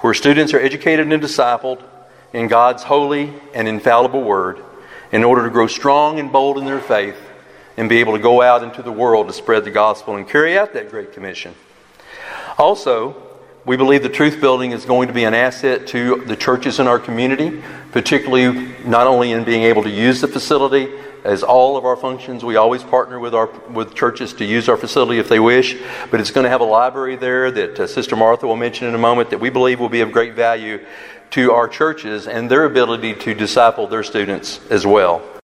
where students are educated and discipled in God's holy and infallible Word in order to grow strong and bold in their faith and be able to go out into the world to spread the gospel and carry out that Great Commission. Also, we believe the Truth Building is going to be an asset to the churches in our community, particularly not only in being able to use the facility. As all of our functions, we always partner with churches to use our facility if they wish, but it's going to have a library there that Sister Martha will mention in a moment that we believe will be of great value to our churches and their ability to disciple their students as well.